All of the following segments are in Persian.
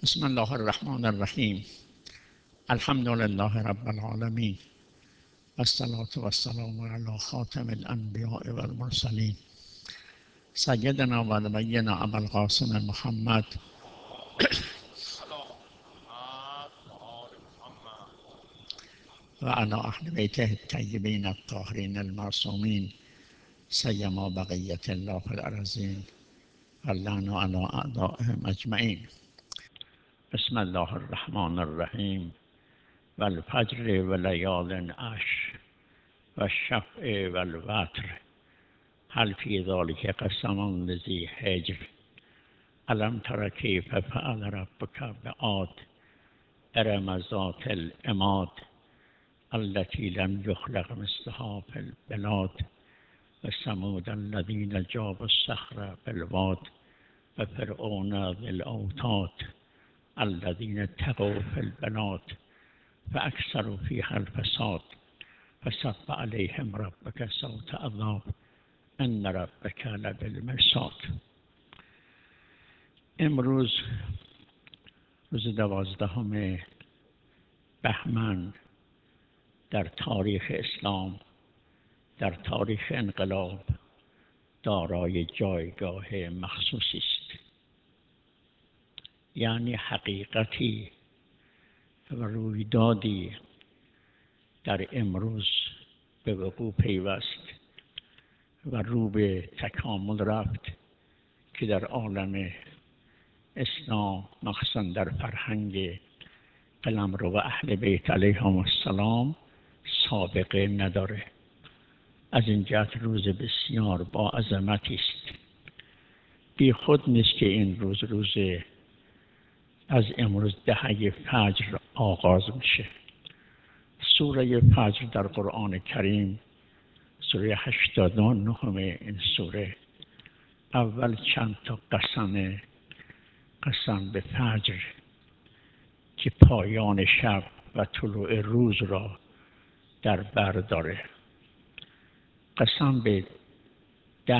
بسم الله الرحمن الرحیم. الحمد لله رب العالمین والصلاة والسلام علی خاتم الانبیاء والمرسلین سیدنا و نبینا ابی القاسم محمد و علی اهل بیته الطیبین الطاهرین المعصومین سیما بقیة الله فی الارضین واللعن علی اعدائهم اجمعین. بسم الله الرحمن الرحیم والفجر ولیال عشر والشفع والوتر هل فی ذلک قسم لذی حجر الم تر کیف فعل ربک بعاد ارم ذات العماد التي لم يخلق مثلها في البلاد وثمود الذين جابوا الصخر بالواد وفرعون ذي الاوتاد الذين طغوا في البلاد فأكثروا فيها الفساد فصب عليهم ربك صوت عذاب ان ربك لبالمرصاد. امروز روز 12 بهمن در تاریخ اسلام، در تاریخ انقلاب دارای جایگاه مخصوصی است. یعنی حقیقتی و رویدادی در امروز به وقوع پیوست و رو به تکامل رفت که در عالم اسلام مخصوصا در فرهنگ قلمرو و اهل بیت علیهم السلام سابقه نداره. از این جهت روز بسیار با عظمتی است. بی خود نیست که این روز از امروز دهه فجر آغاز میشه. سوره فجر در قرآن کریم سوره 89 این سوره اول چند تا قسم به فجر که پایان شب و طلوع روز را در بر داره. قسم به 10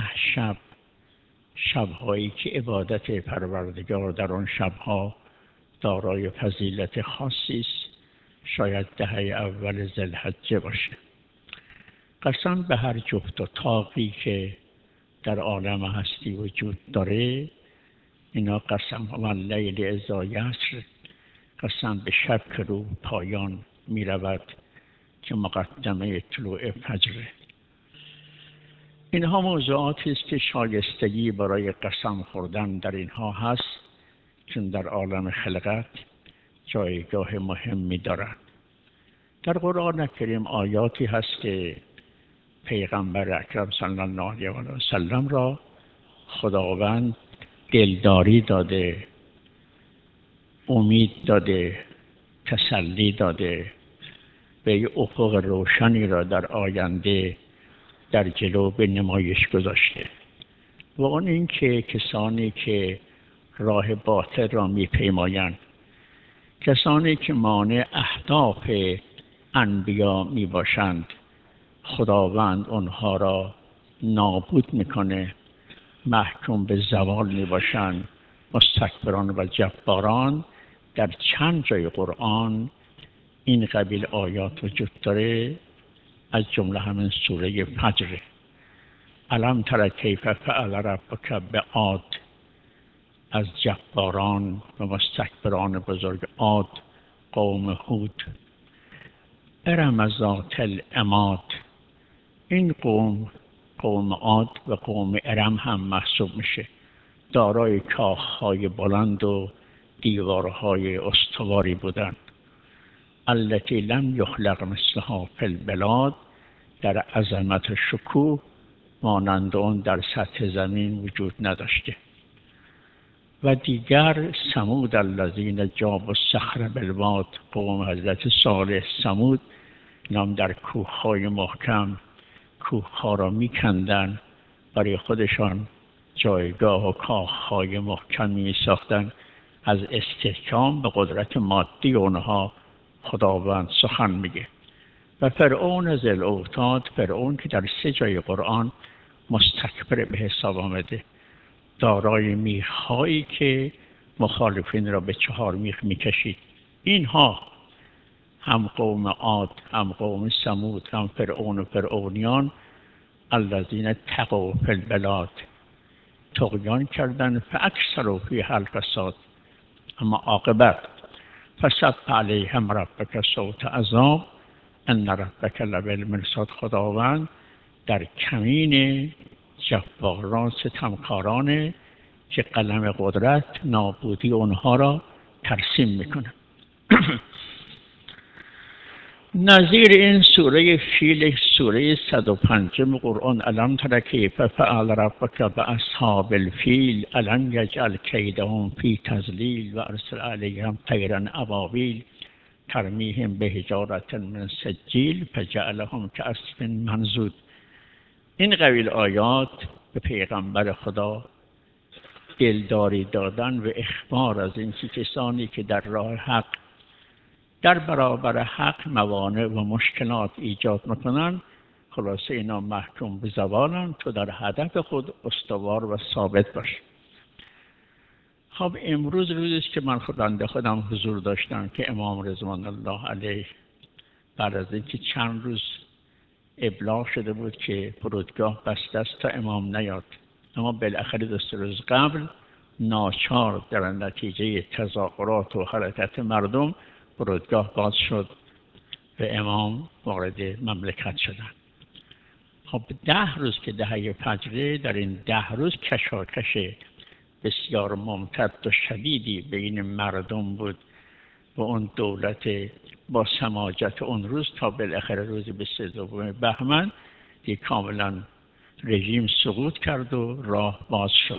شب‌هایی که عبادت پروردگار در آن شب‌ها دارای فضیلت خاصی است. شاید دهه اول ذوالحجه باشه. قسم به هر جفت و طاقی که در عالم هستی وجود داره. اینا قسم و اللیل اذا یسر، قسم به شب که رو پایان می رود که مقدمه طلوع فجره. اینها موضوعاتی است که شایستگی برای قسم خوردن در اینها هست، چون در عالم خلقت جایگاه مهمی دارند. در قرآن کریم آیاتی هست که پیغمبر اکرم صلی الله علیه و سلم را خداوند دلداری داده، امید داده، تسلی داده، به یه افق روشنی را در آینده در جلو به نمایش گذاشته. و اون این که کسانی که راه باطل را میپیمایند، کسانی که مانع اهداف انبیا میباشند، خداوند آنها را نابود میکنه، محکوم به زوال میباشند. مستکبران و جباران در چند جای قرآن این قبیل آیات وجود داره، از جمله همین سوره فجر. الم تر کیف فعل ربک بعاد، از جباران و مستکبران بزرگ عاد، قوم هود. ارم ذات العماد، این قوم عاد و قوم ارم هم محسوب میشه، دارای کاخهای بلند و دیوارهای استواری بودند. التي لم یخلق مثلها فی البلاد، در عظمت و شکوه مانند اون در سطح زمین وجود نداشته. و دیگر ثمود الذین جابوا الصخر بالواد، قوم حضرت صالح ثمود، نام در کوههای محکم کوهها را میکندن، برای خودشان جایگاه و کاخهای محکمی میساختن. از استحکام به قدرت مادی اونها خداوند سخن میگه. و فرعون ذی الاوتاد، فرعون که در 3 جای قرآن مستکبر به حساب آمده، دارای میخهایی که مخالفین را به 4 میخ میکشید. اینها هم قوم عاد، هم قوم ثمود، هم فرعون و فرعونیان الذین طغوا فی البلاد، طغیان کردن فاکثروا فیها الفساد. اما عاقبت فصب علیهم ربک صوت عذاب ان ربک لبالمرصاد. خداوند در کمین جباران ستمکارانه که قلم قدرت نابودی اونها را ترسیم میکنه. نظیر این سوره فیل، سوره 105 قرآن، الم تر کیف فعل ربک باصحاب الفیل الم یجعل کیدهم فی تضلیل و ارسل علیهم طیرا ابابیل ترمیهم بحجارة من سجیل فجعلهم کعصف منضود. این قبیل آیات به پیغمبر خدا دلداری دادن و اخبار از این کسانی که در راه حق، در برابر حق موانع و مشکلات ایجاد میکنن، خلاصه اینا محکوم به زوالن، تو در هدف خود استوار و ثابت باش. خب امروز روزی است که من خودم حضور داشتم که امام رضوان الله علیه بعد از اینکه چند روز ابلاغ شده بود که فرودگاه بسته است تا امام نیاد، اما بالاخره 2 روز قبل ناچار در نتیجه تظاهرات و حرکت مردم فرودگاه باز شد و امام وارد مملکت شدند. خب 10 روز که دهه فجره، در این 10 روز کشاکش بسیار ممتد و شدیدی بین مردم بود و اون دولت با سماجت اون روز تا بالاخره روز 22 بهمن دیگه کاملا رژیم سقوط کرد و راه باز شد.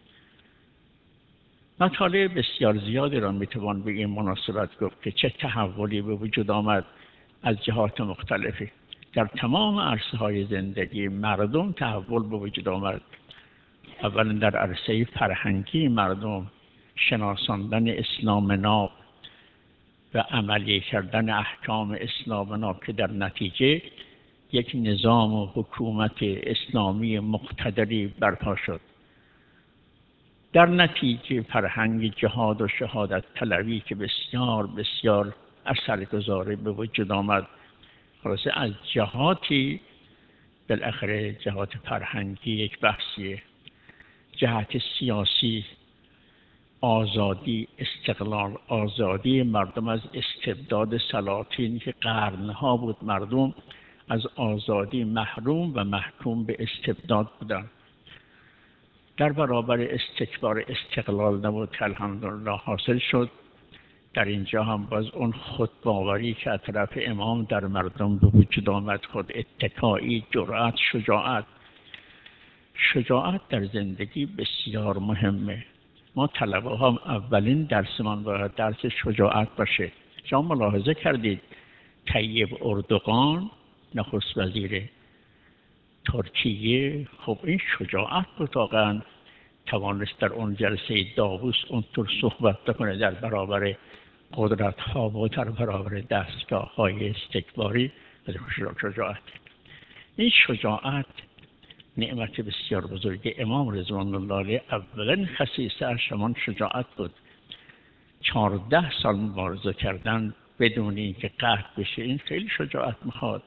مطالب بسیار زیادی را میتوان به این مناسبت گفت که چه تحولی به وجود آمد از جهات مختلفی. در تمام عرصه‌های زندگی مردم تحول به وجود آمد. اولا در عرصه فرهنگی مردم شناساندن اسلام ناب و عملی کردن احکام اسلام ناب که در نتیجه یک نظام و حکومت اسلامی مقتدری برپا شد. در نتیجه فرهنگ جهاد و شهادت طلبی که بسیار بسیار اثرگذار به وجود آمد. خلاصه از جهاتی، بالاخره جهات فرهنگی یک بحثیه، جهت سیاسی آزادی، استقلال، آزادی مردم از استبداد سلاطین که قرنها بود مردم از آزادی محروم و محکوم به استبداد بودند. در برابر استکبار استقلال نبود که الحمدلله حاصل شد. در اینجا هم باز اون خودباوری که از طرف امام در مردم به وجود آمد، خود اتکایی، جرأت، شجاعت. شجاعت در زندگی بسیار مهمه. ما طلبه هم اولین درسمان باید درس شجاعت باشه. شما ملاحظه کردید طیب اردوغان نخست وزیر ترکیه، خب این شجاعت بود، واقعا توانست در اون جلسه داووس اونطور صحبت بکنه در برابر قدرت ها و در برابر دستگاه های استکباری. شجاعت، این شجاعت نعمت بسیار بزرگی. امام رضوان الله علیه اولین خصیصه اش همان شجاعت بود. 14 سال مبارزه کردن بدون اینکه قهر بشه، این خیلی شجاعت میخواد.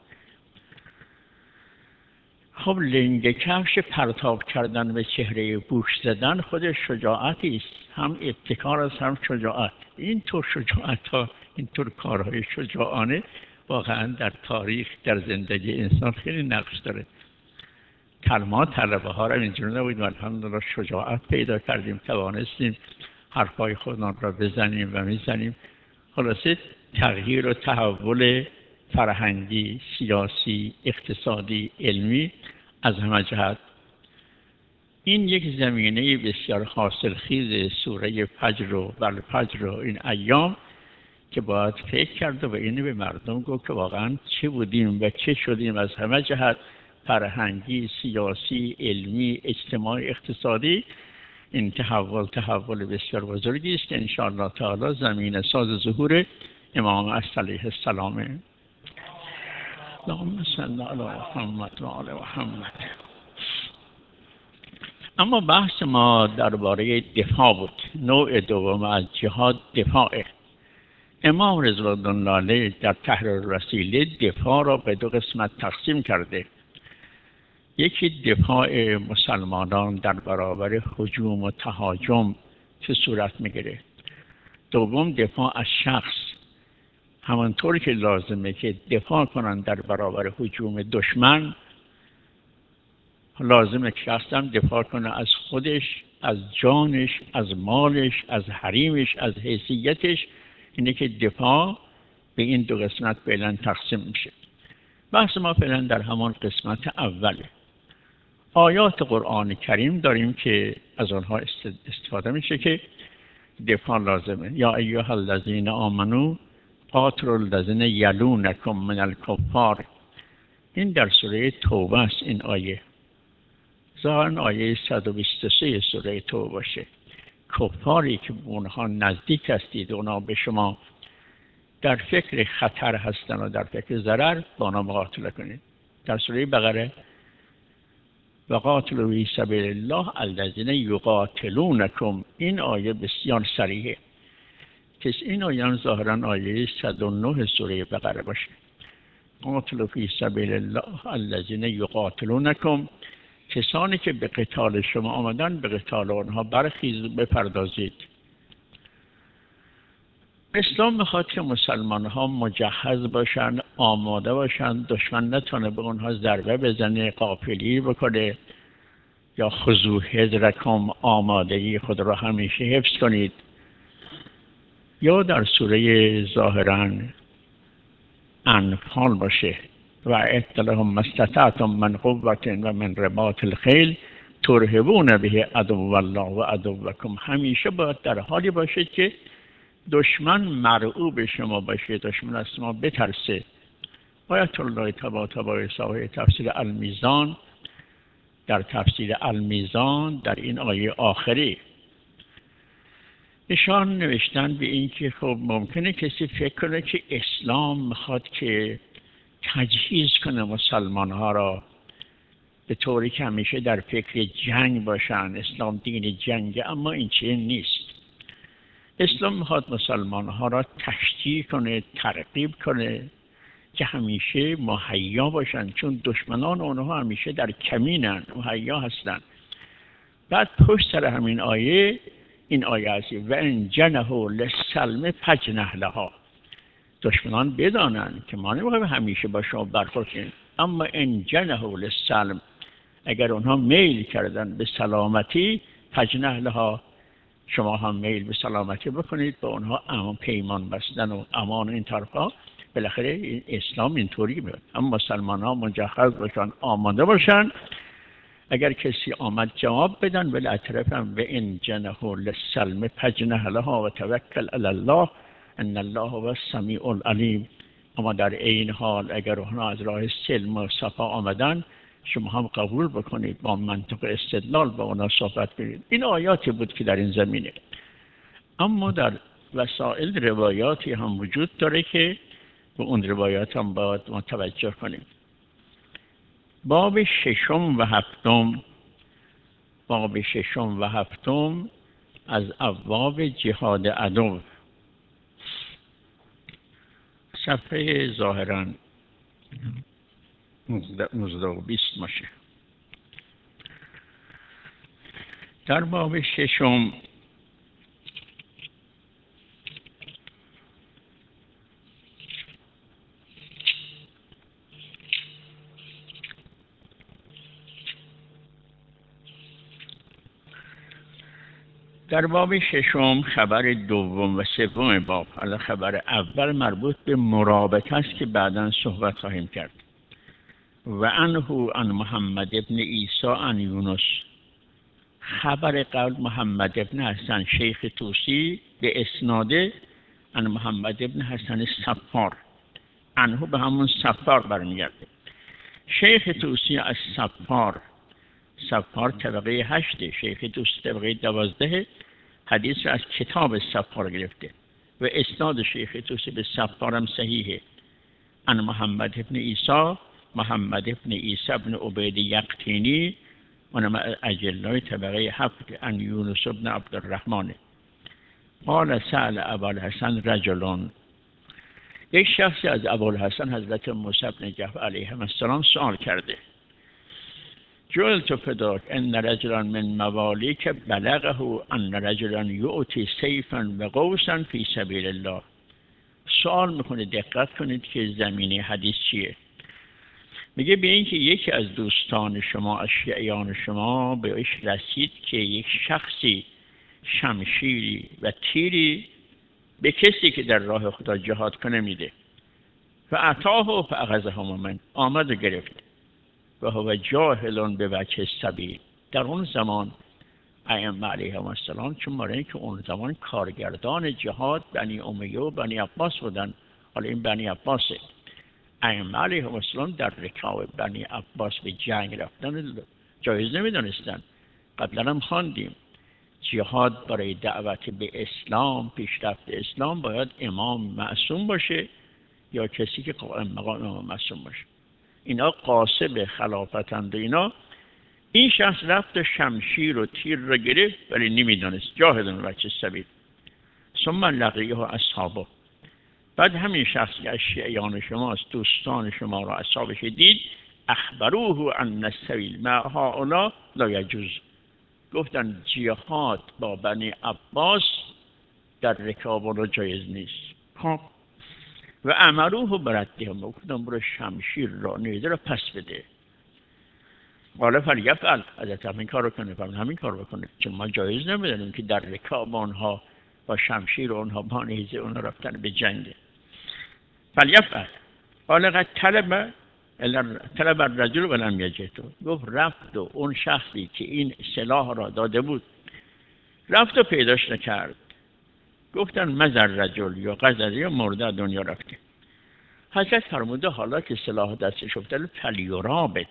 خب لنگ کفش پرتاب کردن به چهره بوش زدن خودش شجاعتی است، هم ابتکار است هم شجاعت. این طور شجاعت ها، این طور کارهای شجاعانه واقعا در تاریخ، در زندگی انسان خیلی نقش داره. ما طلبه ها را اینجور نبودیم، الحمدلله شجاعت پیدا کردیم، توانستیم حرفای خودمان را بزنیم و میزنیم. خلاصه تغییر و تحول فرهنگی، سیاسی، اقتصادی، علمی از همه جهت. این یک زمینه بسیار حاصلخیز سوره فجر و والفجر و این ایام که باید فکر کرد و اینو به مردم گفت که واقعا چه بودیم و چه شدیم از همه جهت، فرهنگی، سیاسی، علمی، اجتماعی، اقتصادی. این تحول بسیار بزرگی است که انشاءالله تعالی زمین ساز ظهور امام علیه السلام. اللهم صل علی محمد و آل محمد. اما بحث ما درباره دفاع بود. نوع دوم از جهاد دفاعه. امام رضوان الله علیه در تحریر الوسیله دفاع را به دو قسمت تقسیم کرده. یکی دفاع مسلمانان در برابر هجوم و تهاجم که صورت میگیره. دوم دفاع از شخص، همانطور که لازمه که دفاع کنن در برابر هجوم دشمن، لازمه که شخص هم دفاع کنه از خودش، از جانش، از مالش، از حریمش، از حیثیتش. اینه که دفاع به این دو قسمت فعلا تقسیم میشه. بحث ما فعلا در همان قسمت اوله. آیات قرآن کریم داریم که از آنها استفاده میشه که دفاع لازمه. یا ایها الذین آمنو قاتلوا الذین یلونکم من الکفار. این در سوره توبه است. این آیه ظاهراً آیه 123 سوره توبه باشه. کفاری که به اونها نزدیک هستید، اونها به شما در فکر خطر هستن و در فکر ضرر، با آنها مقاتله کنید. در سوره بقره وقاتلوا فی سبیل الله الذین یقاتلونکم، این آیه بسیار صریحه. که این آیه ظاهراً آیه 109 سوره بقره باشه. قاتلوا فی سبیل الله الذین یقاتلونکم، کسانی که به قتال شما آمدن به قتال آنها برخیزید، بپردازید. اسلام میخواد که مسلمان ها مجهز باشن، آماده باشن، دشمن نتونه به اونها ضربه بزنه، غافلی بکنه. یا خذوا حذرکم، آمادگی خود را همیشه حفظ کنید. یا در سوره ظاهراً انفال باشه و اعد لهم ما استطعتم من قوة و من رباط الخیل ترهبون به عدو الله و عدوکم. همیشه باید در حالی باشید که دشمن مرعوب شما باشه، دشمن از شما بترسه. آیت الله طباطبایی صاحب تفسیر المیزان، در تفسیر المیزان در این آیه آخری ایشان نوشتن به این که خب ممکنه کسی فکر کنه که اسلام میخواد که تجهیز کنه مسلمان ها را به طوری که همیشه در فکر جنگ باشن. اسلام دین جنگه، اما این چنین نیست. اسلام میخواد مسلمان ها را تشجیع کنه، ترغیب کنه که همیشه مهیا باشن، چون دشمنان اونها همیشه در کمینن، مهیا هستن. بعد پشت سر همین آیه این آیه هستی و ان جنحوا للسلم فاجنح لها. دشمنان بدانند که ما نمیخوایم همیشه با شما برخورد کنیم، اما ان جنحوا للسلم، اگر اونها میل کردن به سلامتی، فاجنح لها، شما هم میل به سلامتی بکنید. با اونها امان پیمان بستن و امان این طرفا. بالاخره این اسلام اینطوری میاد. اما مسلمان ها مجهز باشن، آماده باشن. اگر کسی آمد جواب بدن ولی اطراف هم و ان جنحوا للسلم فاجنح لها و توکل علی الله ان الله هو السمیع العلیم. اما در این حال اگر اونها از راه سلم و صفا آمدن، شما هم قبول بکنید، با منطق استدلال با اونها صحبت کنید. این آیاتی بود که در این زمینه. اما در وسائل روایاتی هم وجود داره که به اون روایات هم باید متوجه کنیم. باب ششم و هفتم از ابواب جهاد عدو، صفحه ظاهراً 19 و 20 باشه. در باب ششم خبر دوم و سوم باب. حالا خبر اول مربوط به مرابطه است که بعداً صحبت خواهیم کرد. و عنه عن محمد ابن عیسی عن یونس. خبر قبل محمد ابن حسن شیخ طوسی به اسناده عن محمد ابن حسن صفار، عنه به همون صفار برمیگرده. شیخ طوسی از صفار طبقه 8، شیخ طوسی طبقه 12. حدیث را از کتاب صفار گرفته و اسناد شیخ طوسی به صفار هم صحیحه. عن محمد ابن عیسی ابن عبید یقطینی اونم اجلای طبقه هفت ان یونس بن عبدالرحمن قال سأل ابوالحسن رجلان، یک شخصی از ابوالحسن حضرت موسی بن جعفر علیه السلام سوال کرده، جعلت فداک ان رجلا من موالیک بلغه ان رجلا یؤتی سیفا و قوسا فی سبیل الله. سوال میکنه، دقت کنید که زمینه حدیث چیه. میگه به اینکه یکی از دوستان شما، از شیعیان شما بهش رسید که یک شخصی شمشیری و تیری به کسی که در راه خدا جهاد کنه میده. و عطاه و فاخذه من، آمد و گرفت. و هو جاهل به وجه سبیل. در اون زمان ائمه علیهم السلام، چون برای که اون زمان کارگردان جهاد بنی امیه و بنی عباس بودن، حالا این بنی عباسه، ائمه علیهم السلام در رکاب بنی عباس به جنگ رفتن جایز نمیدونستن. قبلا هم خواندیم جهاد برای دعوت به اسلام، پیشرفت اسلام، باید امام معصوم باشه یا کسی که قائم مقام امام معصوم باشه. اینا قاصب خلافتند و اینا. این شخص رفت و شمشیر و تیر را گرفت ولی نمیدانست، جاهل بچه سبیل. ثم لقیه اصحابه، بعد همین شخص که از شیعیان شماست، دوستان شما را، اصحابش دید، اخبروه ان السبیل مع هؤلاء لا یجوز. گفتن جهاد با بنی عباس در رکاب را جایز نیست. خب و امروه بردهم، گفتن برو شمشیر را، نیزه را پس بده. قال فلیفعل، حضرت همین کار رو کنه، همین کار بکنه، چون ما جایز نمیدونیم که در رکاب آنها با شمشیر آنها با نیزه اونها رفتن به جنگ. فلیفعل. قال قد طلب الرجل ولم یجده، گفت رفت و اون شخصی که این سلاح را داده بود رفت و پیداش نکرد. گفتن مزر رجل، یا قذر، یا مرده دنیا رفته. حضرت فرموده حالا که سلاح دستش افتاده فلیرابط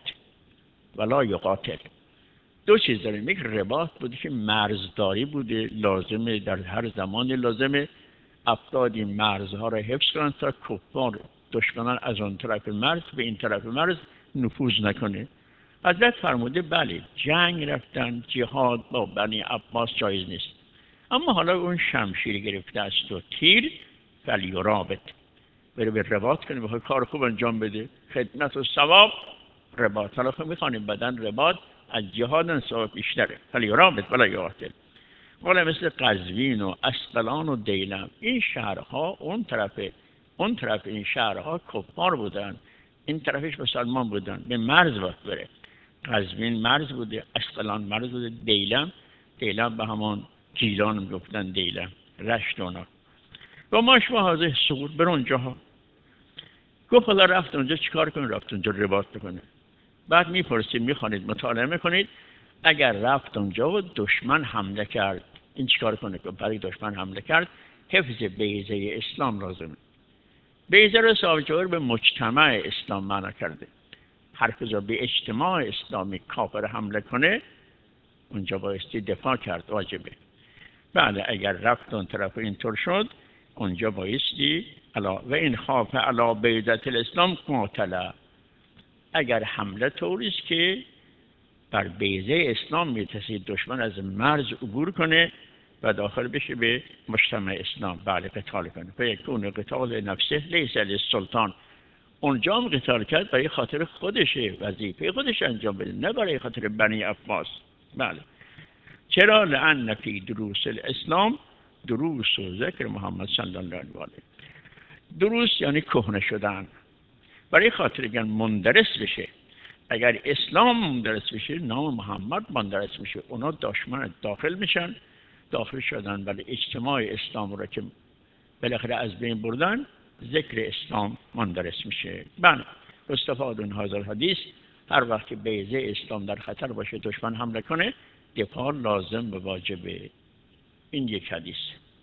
ولا یقاتل. دو چیز داریم، یک رباط بوده که مرزداری بوده، لازمه در هر زمانی لازمه افراد این مرزها را حفظ کنند تا کفار دشمنان از اون طرف مرز به این طرف مرز نفوذ نکنه. حضرت فرموده بله، جنگ رفتن، جهاد با بنی عباس جایز نیست، اما حالا اون شمشیر گرفته است و تیر، فلیرابط، بره به رباط کنه، بخواد کار خوب انجام بده، خدمت و ثواب رباط. حالا خب میخوانیم بدن رباط از جهاد ثواب بیشتره. فلیرابط ولا یقاتل. ولی مثل قزوین و اسقلان و دیلم، این شهرها اون طرف این شهرها کفار بودن، این طرفش مسلمان بودن، به مرز وقت بره. قزوین مرز بوده، اسقلان مرز بوده، دیلم به همان گیلان میگفتن، دیلم رشت اونا. و ما شما حاضر سقوط بر اونجاها. گفت حالا رفت اونجا چیکار کنه؟ رفت اونجا رباط بکنه. بعد میپرسید، میخوانید، مطالعه میکنید، اگر رفت اونجا و دشمن حمله کرد این چیکار کنه؟ که برای دشمن حمله کرد حفظ بیضه اسلام لازمه. بیضه رو صاحب جوهر به مجتمع اسلام معنا کرده. هر کجا به اجتماع اسلامی کافر حمله کنه اونجا بایستی دفاع کرد، واجبه. بله اگر رفت اون طرف اینطور شد اونجا بایستی و این خاف علی بیضه الاسلام قاتله. اگر حمله طوریست که بر بیضه اسلام میترسید دشمن از مرز عبور کنه و داخل بشه به مجتمع اسلام، بله قتال کنه. فیکون قتال نفسه لیس للسلطان. اونجا هم قتال کرد برای خاطر خودشه، وظیفه خودش انجام بده، نه برای خاطر بنی عباس. بله. چرا؟ لأن فی دروس الاسلام دروس و ذکر محمد صلی الله علیه و آله. دروس یعنی کهنه شدن، برای خاطر اگر مندرس بشه. اگر اسلام مندرس بشه نام محمد مندرس میشه، اونا دشمن داخل میشن، داخل شدن ولی اجتماع اسلام رو که بالاخره از بین بردن، ذکر اسلام مندرس میشه. بله استفاده من هذا الحدیث، هر وقت که بیضه اسلام در خطر باشه دشمن حمله کنه دفاع لازم و واجبه. این یک حدیث.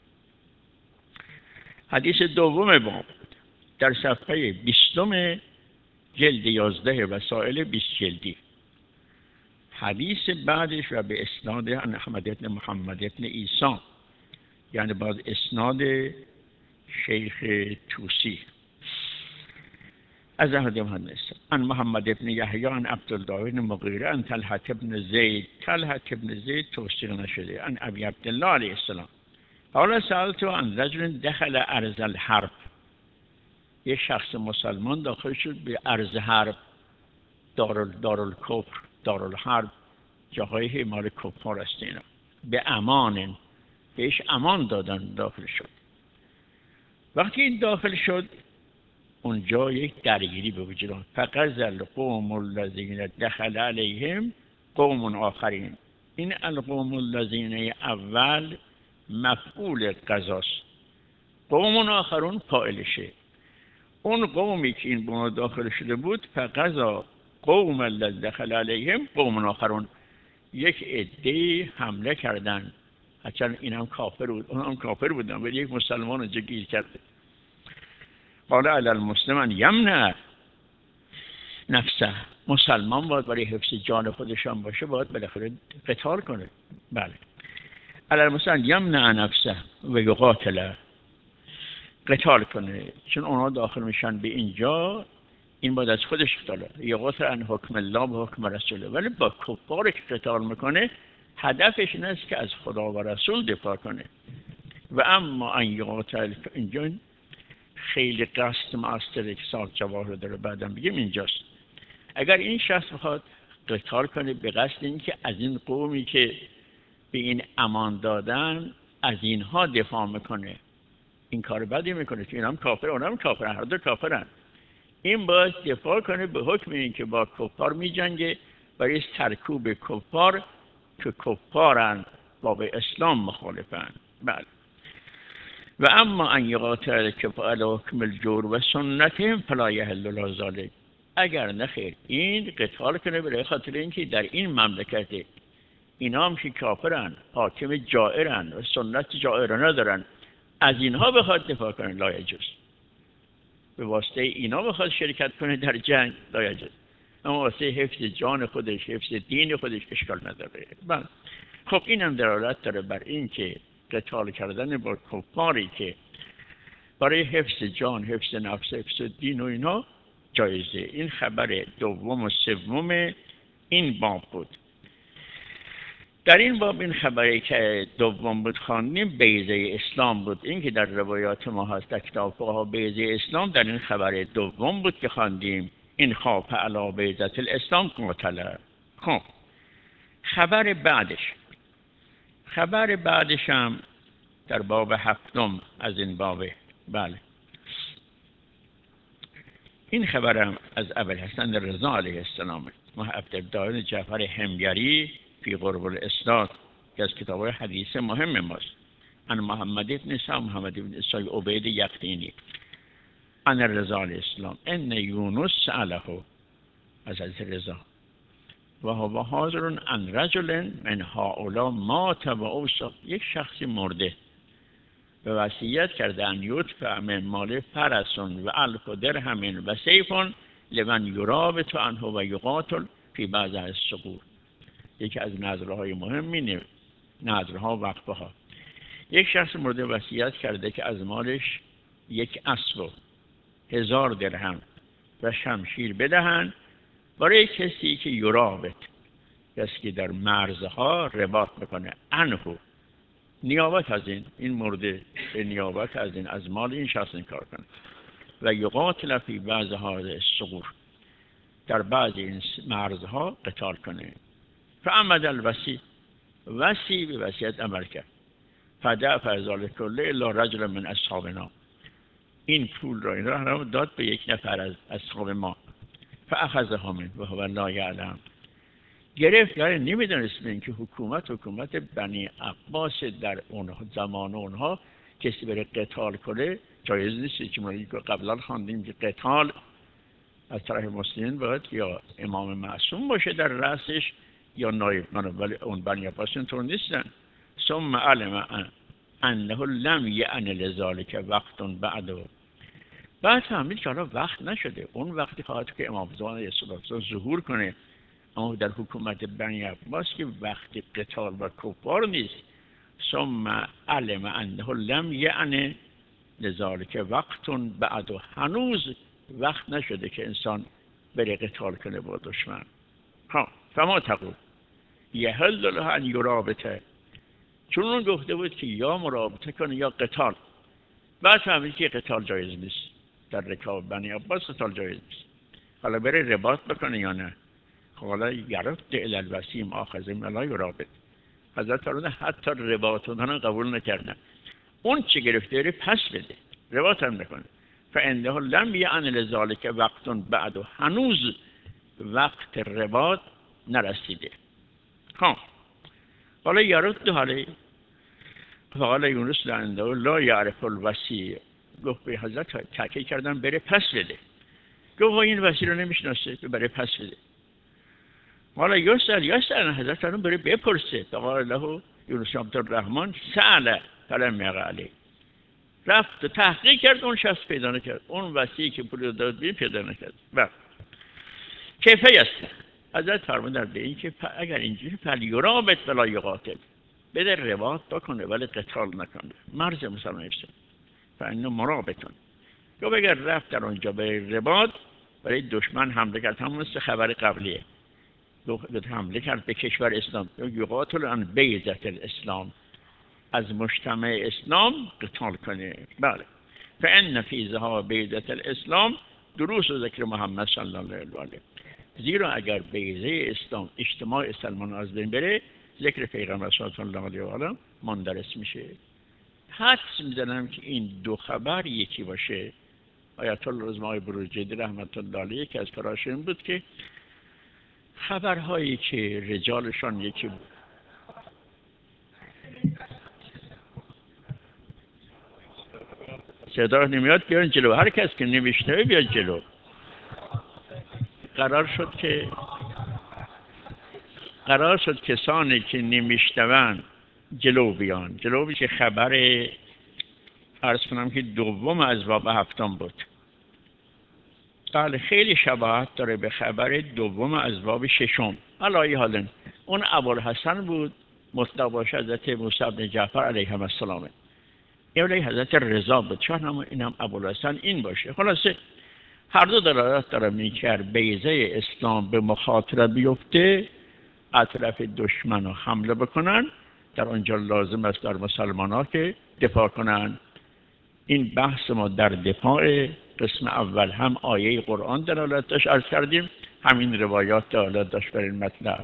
حدیث دوم باب در صفحه 20 جلد 11 وسائل 20 جلدی. حدیث بعدش و به اسناد احمد بن محمد بن عیسی، یعنی بعد اسناد شیخ توسی. از احمد محمد عن محمد ابن یحیی عن عبدالله بن مغیره عن طلحة ابن زید. طلحة ابن زید توثیق نشده. عن ابی عبدالله علیه السلام قال سألت عن رجل دخل ارض الحرب. یک شخص مسلمان داخل شد به ارض حرب، دارالکفر، دارالحرب، جاهای مال کفار است اینا. به امان، بهش امان دادن داخل شد. وقتی این داخل شد اونجا یک درگیری به وجود آمد. فغزا القوم الذین دخل علیهم قوم آخرین. این القوم الذین اول مفعول غزاست، قوم آخرون فاعلشه. اون قومی که این بنا داخل شده بود فغزا قوم الذین دخل علیهم قوم آخرون، یک عده حمله کردن، هرچند این هم کافر بود اون هم کافر بودن، ولی یک مسلمان اونجا گیر کرده. قال علی المسلم ان یمنع نفسه. مسلمان باید برای حفظ جان خودشان باشه، باید بالاخره قتال کنه. بله. علی المسلم ان یمنع نفسه و یقاتل، قتال کنه، چون اونا داخل میشن به اینجا، این باید از خودش قتال یقاتل عن حکم الله و حکم رسوله. ولی با کفار که قتال میکنه هدفش این است که از خدا و رسول دفاع کنه. و اما ان یقاتل، اینجا خیلی قصد مؤثره که سال جواهر داره بعدم بگیم اینجاست. اگر این شخص بخواد قتال کنه به قصد اینکه از این قومی که به این امان دادن از اینها دفاع میکنه، این کار بدی میکنه که این هم کافر اون هم کافر، هر دو کافرن. این باید دفاع کنه به حکم این که با کفار میجنگه، برای سرکوب کفار که کفارن با به اسلام مخالفن. بله. و اما ان یقاتل که فعل حکم الجور و سنتهم فلا یحل له ذلک. اگر نخیر این قتال کنه برای خاطر اینکه در این مملکت اینا هم که کافرن، حاکم جائرن و سنت جائر ندارن، از اینها بخواد دفاع کنه لا یجوز. به واسطه اینا بخواد شرکت کنه در جنگ لا یجوز، اما واسطه حفظ جان خودش، حفظ دین خودش اشکال نداره. بله. خب اینم دلالت داره بر این که قتال کردن با کفاری که برای حفظ جان، حفظ نفس، حفظ دین و اینا جایزه. این خبر دوم و سوم این باب بود. در این باب این خبری که دوم بود خواندیم بیضه اسلام بود. این که در روایات ما هست در کتاب فقها بیضه اسلام در این خبر دوم بود که خواندیم. این خاف علی بیضة الاسلام قاتل. خب خبر بعدش هم در باب هفتم از این بابه. بله. این خبرم از ابوالحسن رضا علیه السلام و عبدالله جعفر حمگری فی قرب الاسناد که از کتاب حدیث مهم ماست. عن محمد بن اسحاق محمد بن اسحاق عبید یقطینی عن رضا علیه السلام ان یونس سأله از رضا و هو حاضر عن رجل من هؤلاء مات و اوصى. یک شخصی مرده به وصیت کرده ان یدفع من مال فرس و الف درهم و سیف لمن یرابط عنه و یقاتل فی بعض الصقور. یکی از نذرهای مهم اینه، نذرها و وقفه ها. یک شخص مرده وصیت کرده که از مالش یک اسب 1000 درهم و شمشیر بدهن برای کسی که یرابط، کسی که در مرزها رباط میکنه، عنه، نیابت از این مرده به نیابت از این از مال این شخص این کار کنه، و یقاتل فی بعض هذه الصقور، در بعض این مرزها قتال کنه. فعمد الوصی به وصیت عمل کرد. فدفع ذلک کله الا رجل من اصحابنا. این پول را این را داد به یک نفر از اصحاب ما. فاخذها منه و هو لا یعلم. گرفت، یعنی نمیدونست این که حکومت بنی عباس در اون زمان اونها کسی بره قتال کنه جایز نیست. که ما قبلا خواندیم که قتال از طرف مسلمین باید یا امام معصوم باشه در رأسش یا نایب، ولی اون بنی عباس اینطور نیستن. ثم علم انه لم یعن لذلك وقت بعد فهمید که حالا وقت نشده، اون وقتی خواهد که امام زمان علیه السلام ظهور کنه، اما در حکومت بنی عباس که وقت قتال و کفار نیست. ثم علم انه لم یعن لذلك وقت بعد، هنوز وقت نشده که انسان بره قتال کنه با دشمن. فما تقول یحل له ان یرابطه، چون اون گفته بود که یا مرابطه کنه یا قتال. بعد فهمید که قتال جایز نیست، در رکاب بنی عباس قتال جایز نیست. حالا بره رباط بکنه یا نه؟ حالا یرد الی الوسیم آخذ ملا یرابط. حضرت فرمود حتی رباط اونها قبول نکردن، اون چه گرفته بره پس بده، رباط هم نکنه. فانه لم یعن لذالک وقت بعد، هنوز وقت رباط نرسیده. حالا یرد حاله فقال یونس لعنده لا یعرف الوصی، گفت به حضرت تاکید کردن بره پس بده، گفت این وصی رو نمیشناسه بره پس بده. حالا یسأل حضرت فرمود بره بپرسه. فقال له یونس عبدالرحمن سأل فلم یقع علیه، رفت تحقیق کرد، اون شخص پیدا نکرد، اون وصی که پول داد بی پیدا نکرد. کیفه است حضرت فرمودن به این که اگر اینجوری فلیرابط ولا یقاتل، بده رباط بکنه ولی قتال نکنه، مرز مسلمان است. فانه مرابطون، گفت اگر رفت در اونجا به رباط برای دشمن حمله کرد، همون مثل خبر قبلیه، حمله کرد به کشور اسلام، یقاتل عن بیضة الاسلام، از مجتمع اسلام قتال کنه. بله، فان فی ذهاب بیضة الاسلام دروس و ذکر محمد صلی الله علیه و آله، زیرا اگر بیضه اسلام اجتماع مسلمان از بین بره، ذکر پیغمبر صلی الله علیه و آله مندرس میشه. حدس میزنم که این دو خبر یکی باشه. آیت الله رضوان بروجردی رحمت الله علیه که از کاراش این بود که خبرهایی که رجالشان یکی بود. صدا نمیاد، بیان جلو، هر کس که نمیشنوه بیاد جلو. قرار شد کسانی که نمیشنون جلو بیان. جلو بیشه خبر عرض کنم که دوم از باب هفتم بود. بله، خیلی شباهت داره به خبر دوم از باب ششم. علایه حالا اون ابوالحسن بود، مطلق باشه حضرت موسی بن جعفر علیه السلام، این حضرت رضا بود، چون هم اینم ابوالحسن این باشه. خلاصه هر دو دلالت داره میکرد بیضه اسلام به مخاطره بیفته، اطراف دشمن رو حمله بکنن، در آنجا لازم است در مسلمان ها که دفاع کنن. این بحث ما در دفاع قسم اول هم آیه قرآن دلالت داشت، عرض کردیم، همین روایات دلالت داشت بر این مطلب.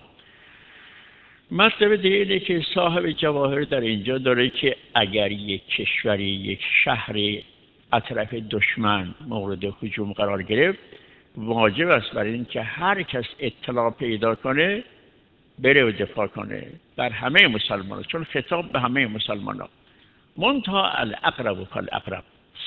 مطلب دیگه اینه که صاحب جواهر در اینجا داره که اگر یک کشوری، یک شهری اطراف دشمن مورد هجوم قرار گرفت، واجب است برای این که هر کس اطلاع پیدا کنه بره و دفاع کنه در همه مسلمانان، چون خطاب به همه مسلمانان. منتها الاقرب فالاقرب،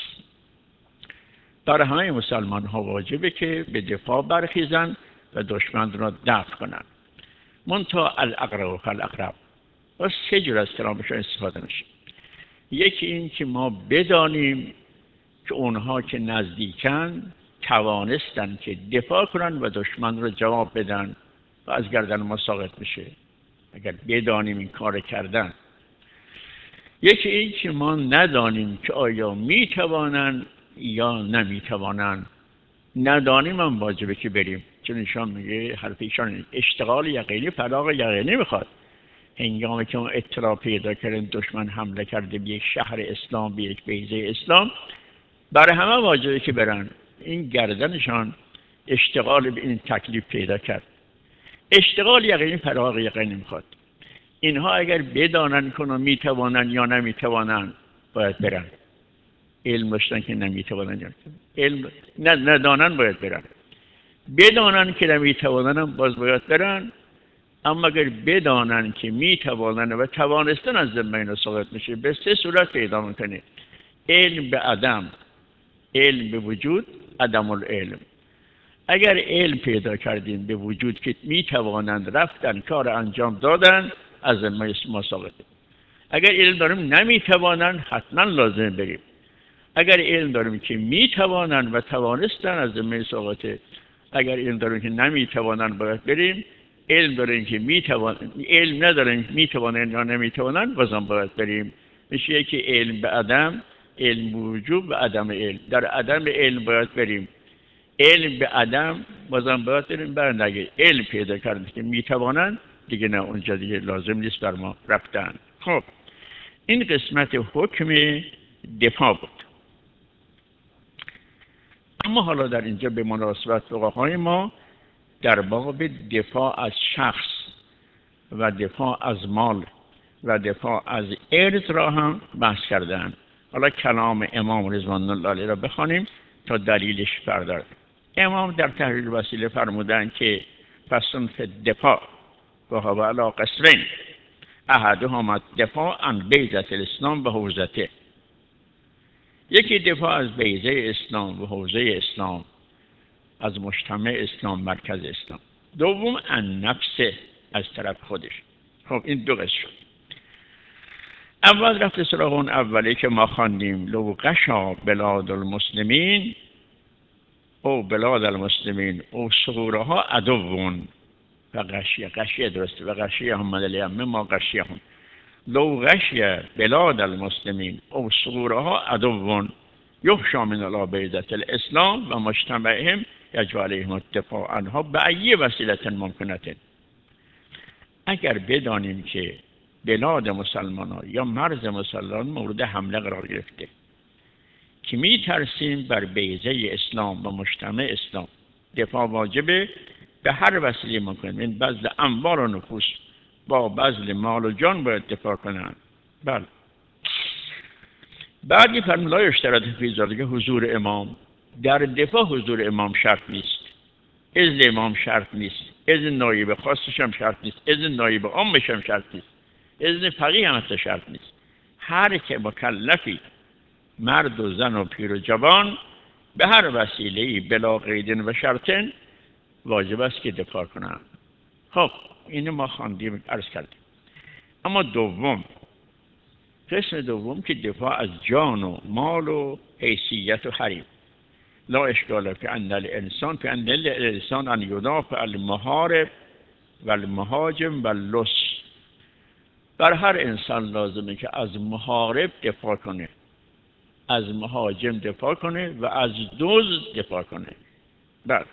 در همه مسلمان ها واجبه که به دفاع برخیزن و دشمن را دفع کنن. منتها الاقرب فالاقرب، و سه جور از کلامشون استفاده میشه. یکی این که ما بدانیم که اونها که نزدیکن توانستن که دفاع کنن و دشمن را جواب بدن و از گردن ما ساقط میشه اگر بدانیم این کار کردن. یکی این که ما ندانیم که آیا میتوانن یا نمیتوانن، ندانیم هم واجبه که بریم، چون ایشان میگه حرف ایشان اشتغال یقینی فراغ یقینی میخواد. هنگامی که ما اطلاع پیدا کردن دشمن حمله کرده به یک شهر اسلام، به یک بیضه اسلام، برای همه واجبه که برن. این گردنشان اشتغال به این تکلیف پیدا کرد. اشتغال یقینی فراغ یقینی میخواد. اینها اگر بدانن کنن میتوانن یا نمیتوانن باید برن. علم داشتن که نمیتوانن یا علم ندانن باید برن. بدانن که نمیتوانن باز باید برن. اما اگر بدانن که میتوانن و توانستن از ذمه اینا ساقط میشه، به سه صورت پیدا میکنه: علم به عدم، علم به وجود، عدم العلم. اگر علم پیدا کردیم به وجود که میتوانند رفتن کار انجام دادن، از ذمه ما ساقطه. اگر علم داریم نمیتوانند، حتما لازم بریم. اگر علم داریم که میتوانند و توانستن، از ذمه ساقطه. اگر علم داریم که نمیتوانند باید بریم. علم داریم که علم نداریم میتوانند یا نمیتوانند، بازم باید بریم. میشه که علم به عدم علم وجود و عدم علم. در عدم علم باید بریم، علم به عدم بازم باید بریم، برنگه علم پیدا کردن که میتوانند دیگه، نه اونجا دیگه لازم نیست بر ما رفتن. خب این قسمت حکم دفاع بود. اما حالا در اینجا به مناسبت فقهای ما در باب دفاع از شخص و دفاع از مال و دفاع از ارث را هم بحث کردن. حالا کلام امام رضوان الله علیه را بخوانیم تا دلیلش برداریم. امام در تحریر وسیله فرمودن که فصل فی الدفاع و هو علی قسمین، احدهما الدفاع عن بیضة الاسلام و حوزته. یکی دفاع از بیضه اسلام و حوزه اسلام، از مجتمع اسلام، مرکز اسلام. دوم عن نفسه، از طرف خودش. خب این دو قسم شد. اول رفت سراغ اون اولی که ما خواندیم، لو غشا بلاد المسلمین او بلاد المسلمین او صغورها عدوون و غشیه درسته و غشیه هم مدلیه ما غشیه هم. لو غشی بلاد المسلمین او صغورها عدوون یخشی من علی بیضة الاسلام و مجتمعهم یجب علیهم الدفاع عنها بأی وسیلة ممکنة. اگر بدانیم که بلاد مسلمانان یا مرز مسلمان مورد حمله قرار گرفته که می ترسیم بر بیضه اسلام و مجتمع اسلام، دفاع واجبه به هر وسیله ممکن. این بذل اموال و نفوس، با بذل مال و جان باید دفاع کنند. بله. بعدی فرمود لا یشترط فی ذلک حضور امام. در دفاع حضور امام شرط نیست، اذن امام شرط نیست، اذن نایب خاصش هم شرط نیست، اذن نایب عامش هم شرط نیست، اذن فقیه هم حتی شرط نیست. هر که مکلفی، مرد و زن و پیر و جوان، به هر وسیله‌ای بلا قید و شرط واجب است که دفاع کنند. خب اینو ما خواندیم، عرض کردیم. اما دوم، قسم دوم که دفاع از جان و مال و حیثیت و حریم. لا اشکال فی ان الانسان ان یدافع المحارب و المهاجم و اللص. بر هر انسان لازمه که از محارب دفاع کنه، از مهاجم دفاع کنه و از دزد دفاع کنه. بعد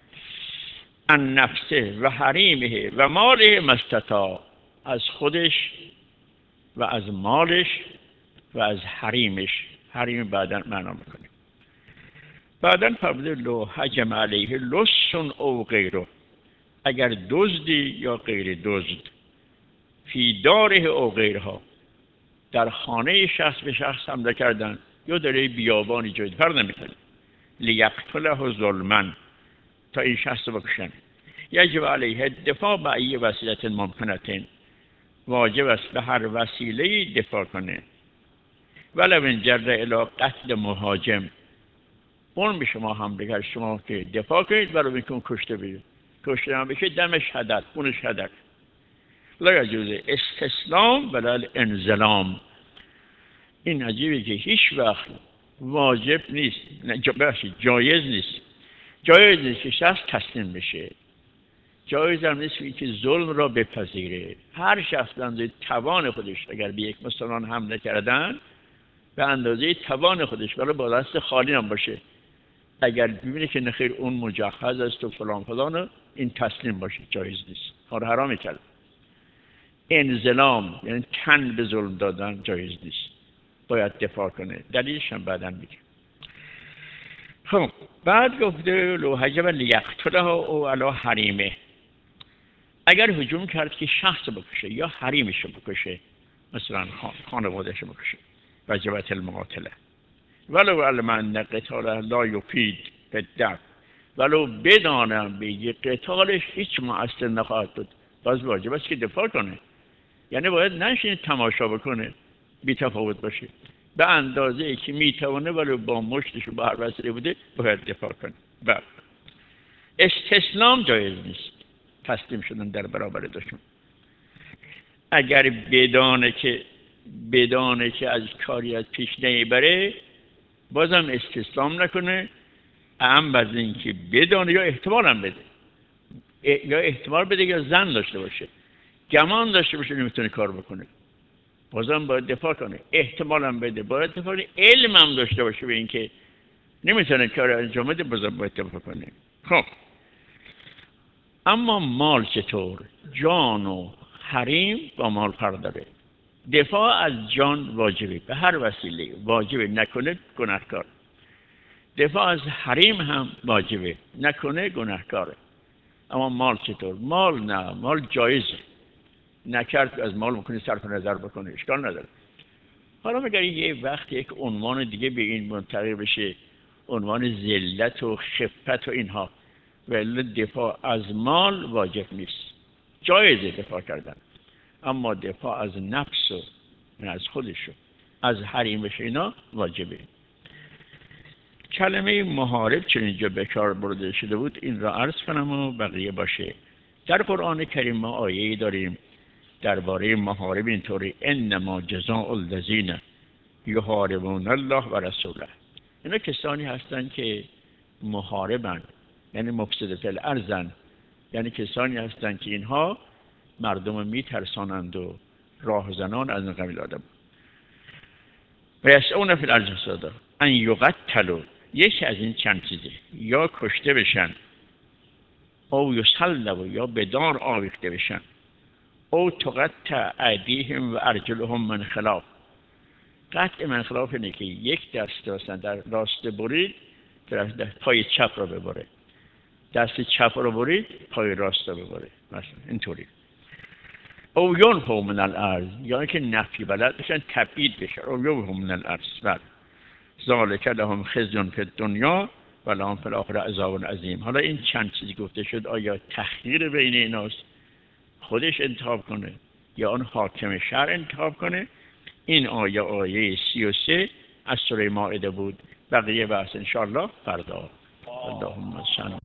ان نفسه و حریمه و ماله مستطاع، از خودش و از مالش و از حریمش. حریم بعداً معنا میکنه. بعداً فرموده لو هجم علیه لص او غیره، اگر دزدی یا غیر دزد، فی داره او غیرها، در خانه شخص به شخص حمله کردن یا در بیابانی جای فرق نمیکنه، لیقتله ظلما، تا این شخص بکشن، یجب علیه دفاع به ای وسیله ممکنه، واجب است به هر وسیله دفاع کنه. ولو انجر الی قتل مهاجم، اون به شما حمله کرد، شما که دفاع کنید برای اینکه اون کشته بشه، کشته هم بشه دمش هدر، خونش هدر. لا یجوز استسلام ولا انزلام. این عجیبه که هیچ وقت واجب نیست، جایز نیست، جایز نیست که شخص تسلیم بشه، جایز هم نیست که ظلم را بپذیره. هر شخص به اندازه توان خودش اگر به یک مسلمان حمله کردن، به اندازه توان خودش، ولی با دست خالی هم باشه، اگر ببینه که نخیر اون مجهز است و فلان فلان، این تسلیم باشه، جایز نیست، کار حرامی کرد. انزلام یعنی تن به ظلم دادن جایز نیست، باید دفاع کنه. دلیلش هم بعداً میگه. خب بعد گفته لو هجم لیقتله او علی حریمه، اگر هجوم کرد که شخص بکشه یا حریمش بکشه، مثلا خانوادهش بکشه، وجبت المقاتله. ولو علم ان قتاله لا یفید بالدفع، ولو بدانم به قتالش هیچ مؤثر نخواهد بود، باز واجب است که دفاع کنه. یعنی باید نشینه تماشا بکنه، بی تفاوت باشه، به اندازه که میتونه ولی با مشتش و با هر وسیله بوده باید دفاع کنه. بعد استسلام جایز نیست، تسلیم شدن در برابر دشمن. اگر بدانه که از کاری از پیش نمیبره، بازم استسلام نکنه، اهم از این که بدانه یا احتمال هم بده، یا احتمال بده یا زن داشته باشه، گمان داشته باشه نمیتونه کار بکنه، بازم باید دفاع کنه، احتمال هم بده، باید دفاع کنه، علم هم داشته باشه به این که نمیتونه کار انجام بده، بازم باید دفاع کنه. خب اما مال چطور؟ جان و حریم با مال فرق داره. دفاع از جان واجبه، به هر وسیله واجبه، نکنه گناهکار. دفاع از حریم هم واجبه، نکنه گناهکاره. اما مال چطور؟ مال نه، مال جایزه، نکرد از مال میکنی صرف نظر بکنه، اشکال نداره. حالا مگر یه وقت یک عنوان دیگه به این منتقل بشه، عنوان ذلت و خفت و اینها، ولی دفاع از مال واجب نیست، جایزه دفاع کردن، اما دفاع از نفس و از خودشو از حریمش اینا واجبه. کلمه محارب چون اینجا به کار برده شده بود این را عرض کنم و بقیه باشه. در قرآن کریم ما آیه‌ای داریم درباره محارب اینطوری: انما جزاء الذین یحاربون الله و رسوله. اینا کسانی هستند که محاربن، یعنی مفسد فی الارض، یعنی کسانی هستند که اینها مردم میترسانند و راهزنان از این قبیل آدم. و یسعون فی الارض فسادا ان یقتلوا، یکی از این چند چیزه: یا کشته بشن، او یسلبوا، یا به دار آویخته بشن، او تقطع ایدیهم و ارجلهم من خلاف. قطع من خلاف اینه که یک دست مثلا در راست برید، در پای چپ رو ببره، دست چپ رو برید پای راست رو ببره، مثلا اینطوری. او ینفوا من الارض، یا اینکه نفی بلد بشن تبعید بشن. او ینفوا من الارض، ذالک لهم خزی فی الدنیا و لهم فی الاخره عذاب عظیم. حالا این چند چیزی گفته شد، آیا تخییر بین ایناست خودش انتخاب کنه یا اون حاکم شرع انتخاب کنه؟ این آیه 33 از سوره مائده بود. بقیه بحث انشاءالله فردا. اللهم صل